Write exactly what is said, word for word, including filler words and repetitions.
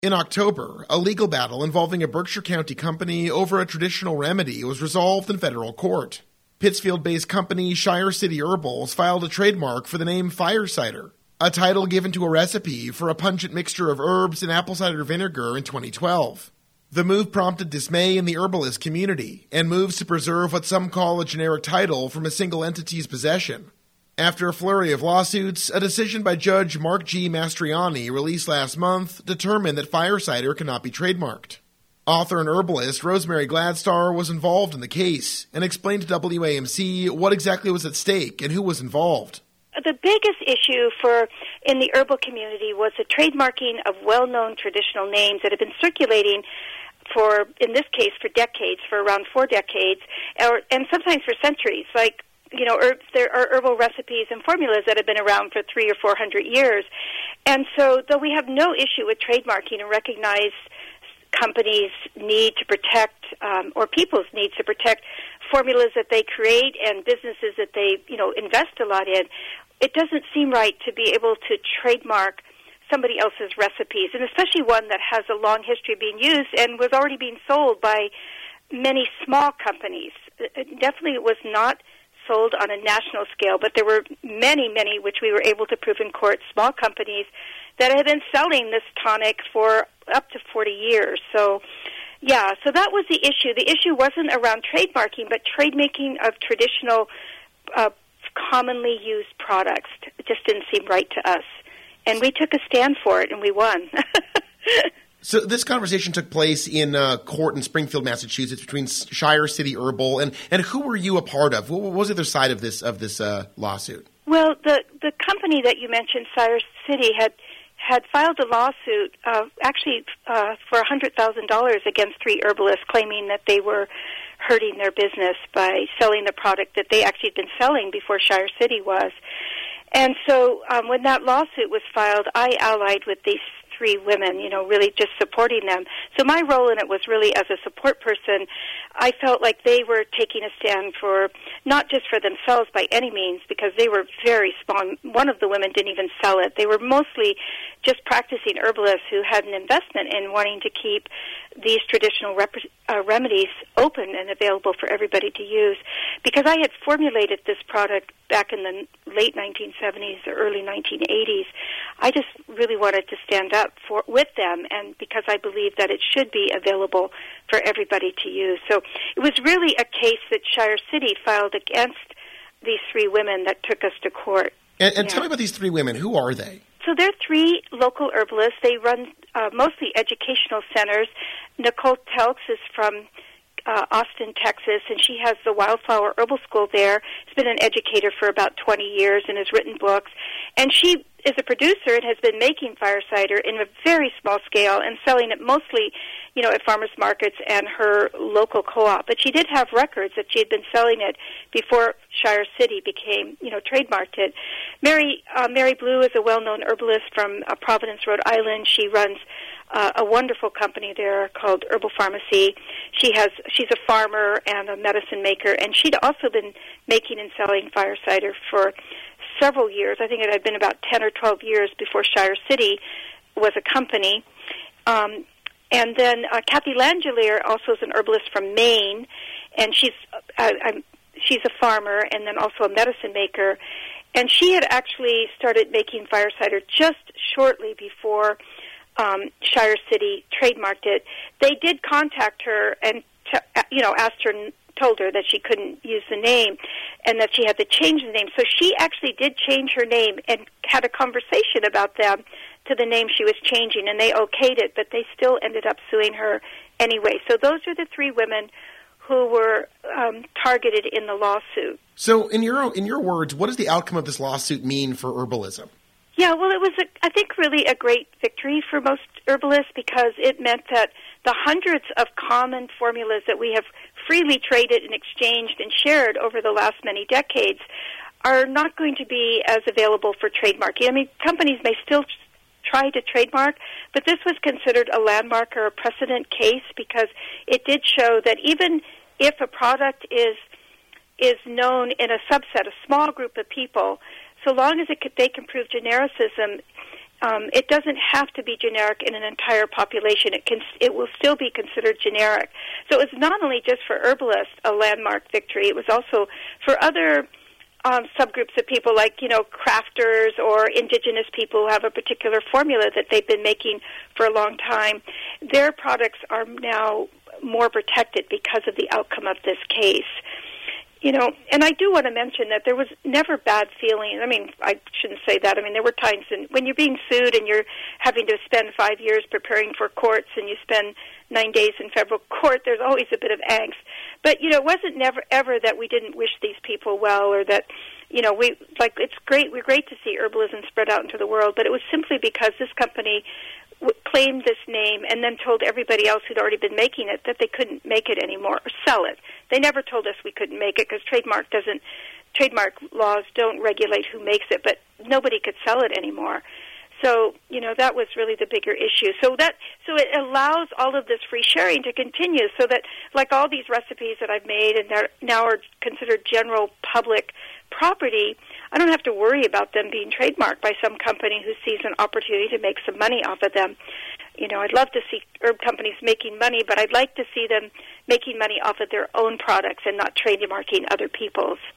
In October, a legal battle involving a Berkshire County company over a traditional remedy was resolved in federal court. Pittsfield-based company Shire City Herbals filed a trademark for the name Fire Cider, a title given to a recipe for a pungent mixture of herbs and apple cider vinegar in twenty twelve. The move prompted dismay in the herbalist community and moves to preserve what some call a generic title from a single entity's possession. After a flurry of lawsuits, a decision by Judge Mark G. Mastriani released last month determined that Fire Cider cannot be trademarked. Author and herbalist Rosemary Gladstar was involved in the case and explained to W A M C what exactly was at stake and who was involved. The biggest issue for in the herbal community was the trademarking of well-known traditional names that have been circulating for, in this case, for decades, for around four decades, or, and sometimes for centuries. Like, you know, herbs, there are herbal recipes and formulas that have been around for three or four hundred years. And so, though we have no issue with trademarking and recognize companies' need to protect, um, or people's need to protect formulas that they create and businesses that they, you know, invest a lot in, it doesn't seem right to be able to trademark somebody else's recipes, and especially one that has a long history of being used and was already being sold by many small companies. It definitely was not sold on a national scale, but there were many, many, which we were able to prove in court, small companies that had been selling this tonic for up to forty years. So, yeah, so that was the issue. The issue wasn't around trademarking, but trade-making of traditional, uh, commonly used products. It just didn't seem right to us. And we took a stand for it, and we won. So this conversation took place in uh, court in Springfield, Massachusetts, between Shire City Herbal and, and who were you a part of? What was the other side of this of this uh, lawsuit? Well, the the company that you mentioned, Shire City, had had filed a lawsuit, uh, actually uh, for one hundred thousand dollars against three herbalists, claiming that they were hurting their business by selling the product that they actually had been selling before Shire City was. And so um, when that lawsuit was filed, I allied with these three women, you know, really just supporting them. So my role in it was really as a support person. I felt like they were taking a stand for, not just for themselves by any means, because they were very small. One of the women didn't even sell it. They were mostly just practicing herbalists who had an investment in wanting to keep these traditional rep- uh, remedies open and available for everybody to use. Because I had formulated this product back in the late nineteen seventies or early nineteen eighties, I just really wanted to stand up for with them, and because I believe that it should be available for everybody to use. So it was really a case that Shire City filed against these three women that took us to court. And, and yeah. tell me about these three women. Who are they? So they're three local herbalists. They run uh, mostly educational centers. Nicole Telks is from uh, Austin, Texas, and she has the Wildflower Herbal School there. She's been an educator for about twenty years and has written books. And she is a producer and has been making fire cider in a very small scale and selling it mostly, you know, at farmers markets and her local co-op. But she did have records that she had been selling it before Shire City became, you know, trademarked it. Mary uh, Mary Blue is a well-known herbalist from uh, Providence, Rhode Island. She runs uh, a wonderful company there called Herbal Pharmacy. She has she's a farmer and a medicine maker, and she'd also been making and selling fire cider for several years. I think it had been about ten or twelve years before Shire City was a company. Um, and then uh, Kathy Langelier also is an herbalist from Maine, and she's uh, I'm, she's a farmer and then also a medicine maker. And she had actually started making fire cider just shortly before um, Shire City trademarked it. They did contact her and t- you know asked her. told her that she couldn't use the name and that she had to change the name. So she actually did change her name and had a conversation about them to the name she was changing, and they okayed it, but they still ended up suing her anyway. So those are the three women who were um, targeted in the lawsuit. So in your in your words, what does the outcome of this lawsuit mean for herbalism? Yeah, well, it was, a, I think, really a great victory for most herbalists because it meant that the hundreds of common formulas that we have freely traded and exchanged and shared over the last many decades are not going to be as available for trademarking. I mean, companies may still try to trademark, but this was considered a landmark or a precedent case because it did show that even if a product is is known in a subset, a small group of people, so long as it could, they can prove genericism, Um, it doesn't have to be generic in an entire population. It can, it will still be considered generic. So it was not only just for herbalists a landmark victory, it was also for other um, subgroups of people like, you know, crafters or indigenous people who have a particular formula that they've been making for a long time. Their products are now more protected because of the outcome of this case. You know, and I do want to mention that there was never bad feeling. I mean, I shouldn't say that. I mean, there were times in, when you're being sued and you're having to spend five years preparing for courts and you spend nine days in federal court, there's always a bit of angst. But, you know, it wasn't never ever that we didn't wish these people well or that, you know, we, like, it's great, we're great to see herbalism spread out into the world, but it was simply because this company w- claimed this name and then told everybody else who'd already been making it that they couldn't make it anymore or sell it. They never told us we couldn't make it because trademark doesn't, trademark laws don't regulate who makes it, but nobody could sell it anymore. So, you know, that was really the bigger issue. So that, so it allows all of this free sharing to continue so that, like all these recipes that I've made and that now are considered general public property, I don't have to worry about them being trademarked by some company who sees an opportunity to make some money off of them. You know, I'd love to see herb companies making money, but I'd like to see them making money off of their own products and not trademarking other people's.